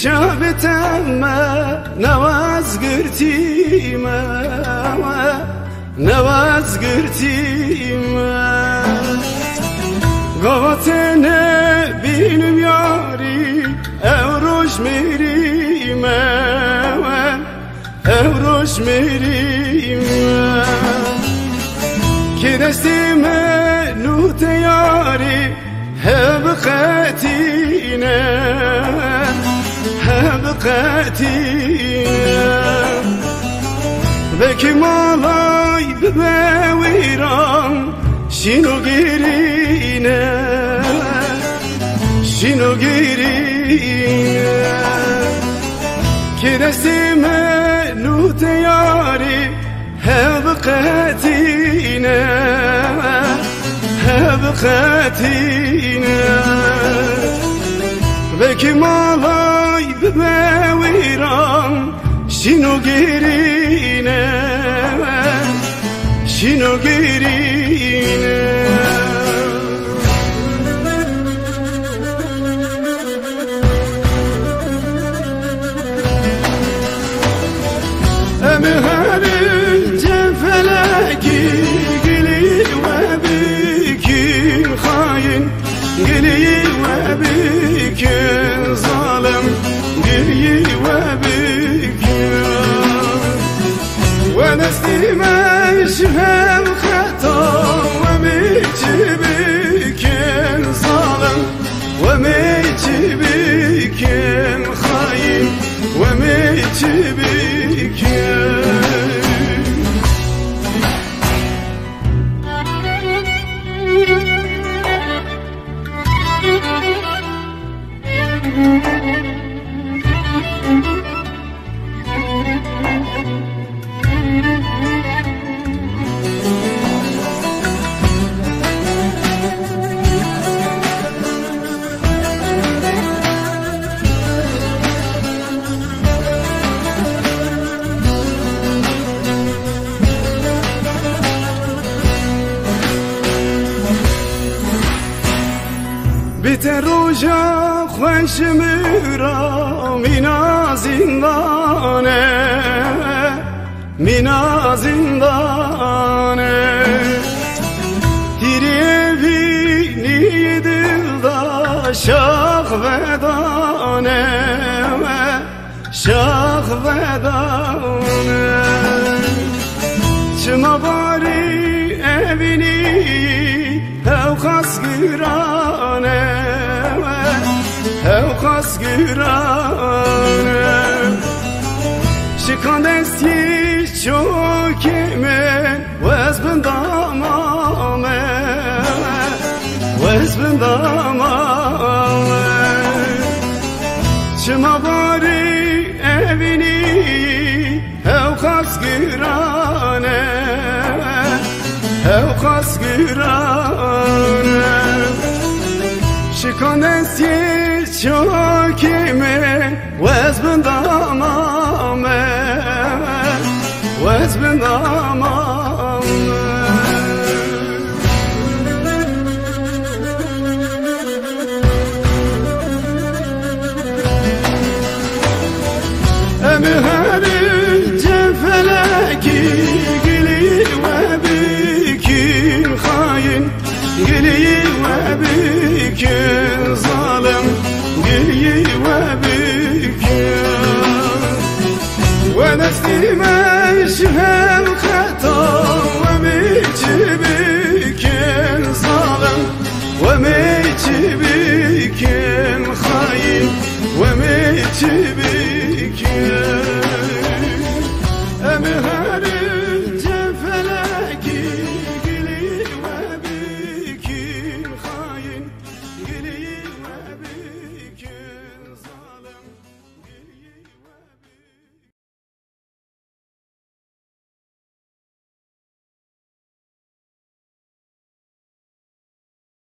شابتما نواز قرتيما نواز قرتيما قوتنا بينم ياري اوروش مريما اوروش مريما كدستيما نوت ياري هبقاتينا هبقاتينا بكي مالاي بباويران شنو قيرينا شنو قيرينا كده سيما نوت ياري هبقاتينا هبقاتينا بكي مالاي بباويران شنو قيرينا شنو قيرينا أمهار الجفلاكي قليل وبيكي خاين قليل وبيكي ظالم قليل وبيكي ونستي ما شفهم خطا وميجي بيكي ظالم وميجي بيكي خاين وميجي بيكي بتروجا خوش مرا مینا زندانه مینا زندانه تیری بینی دلدا شاخ بدانه شاخ بدانه چما باری evini او خاص گرانه او خاص گرانه شکان دستی چوکمه وز بندامامه وز بندامامه چما باری evini او خاص گرانه او خاص گرانه شکانستی چاکیمه وز بندامامه وز بندامامه امهار الجفلاكي قليل وبيكي خاين قليل وبيكي ظالم قليل وبيكي ونستي ما شفهم